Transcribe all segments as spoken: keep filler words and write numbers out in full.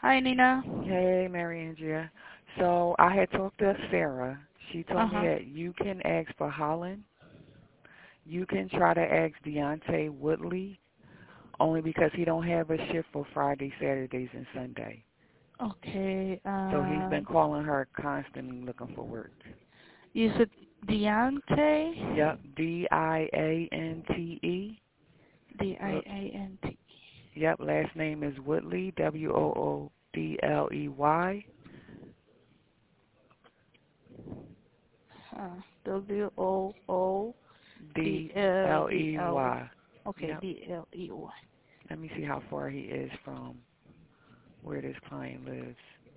Hi, Nina. Hey, Mary Andrea. So I had talked to Sarah. She told me Uh-huh. that you can ask for Holland. You can try to ask Deontay Woodley, only because he don't have a shift for Friday, Saturdays, and Sunday. Okay. So he's Uh, been calling her constantly looking for work. you said Deontay? Yep, D I A N T E. D-I-A-N-T. Yep, last name is Woodley, W O O D L E Y. Uh, W-O-O-D-L-E-L-E. D L E Y. Okay, Yep. D-L-E-Y. Let me see how far he is from where this client lives.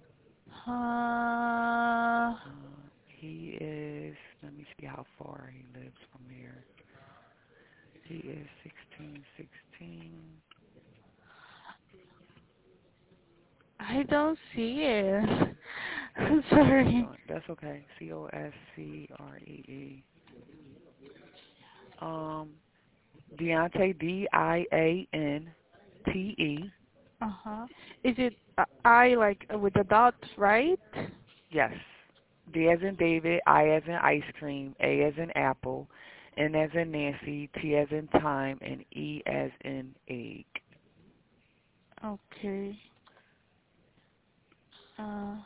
Uh, Uh, he is, let me see how far he lives from here. He is sixteen sixteen. I don't see it. I'm So sorry. that's okay. C O S C R E E. Um, Deontay, D I A N T E. Uh-huh. Is it uh, I like uh, with the dot, right? Yes. D as in David, I as in ice cream, A as in apple, N as in Nancy, T as in time, and E as in egg. Okay. Uh,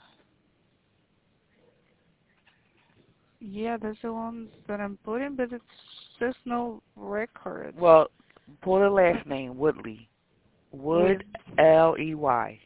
yeah, that's the ones that I'm putting, but it's there's no records Well, pull the last name, Woodley. with. Wood, L E Y.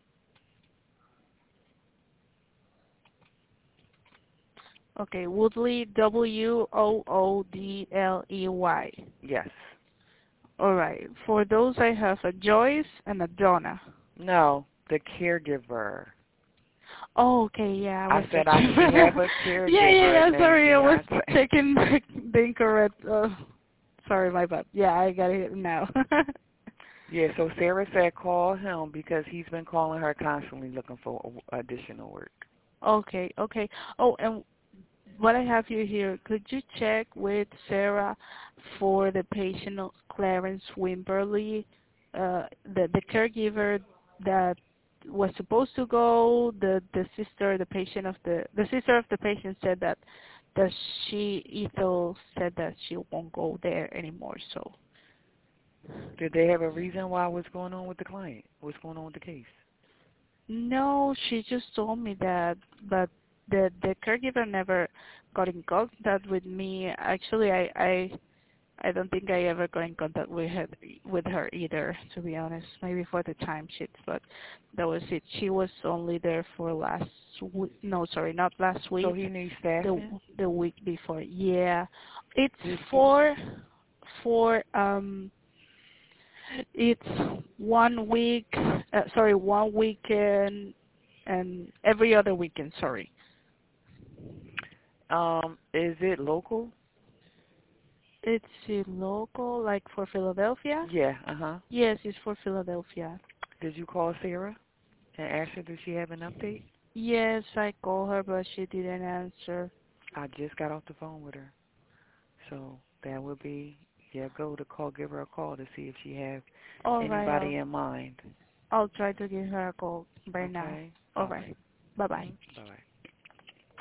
Okay, Woodley, W O O D L E Y. Yes. All right. For those, I have a Joyce and a Donna. No, the caregiver. Oh, okay, yeah, I was I said I checking. he have a yeah, yeah, caregiver yeah. named Sorry, I was Deontay. checking the incorrect. Uh, sorry, my bad. Yeah, I got it now. Yeah, so Sarah said call him because he's been calling her constantly looking for additional work. okay, okay. Oh, and what I have you here, could you check with Sarah for the patient of Clarence Wimberly, uh, the the caregiver that was supposed to go, the the sister, the patient of the the sister of the patient said that that she Ethel said that she won't go there anymore. So Did they have a reason why what's going on with the client? What's going on with the case? no, she just told me that, but the the caregiver never got in contact with me. Actually, I I I don't think I ever got in contact with her with her either, to be honest. Maybe for the timesheets, but that was it. She was only there for last week. No, sorry, not last So week. he needs The staffing? the week before. Yeah, it's Did you? for for um. It's one week. Uh, sorry, one weekend and every other weekend. Sorry. Um, is it local? It's in local, like for Philadelphia. Yeah, uh-huh. Yes, it's for Philadelphia. Did you call Sarah and ask her does she have an update? Yes, I called her, but she didn't answer. I just got off the phone with her. So that would be, yeah, go to call, give her a call to see if she have All right, I'll anybody in mind. I'll try to give her a call right now. Okay? All All right. right. Bye bye. Mm-hmm. Bye-bye.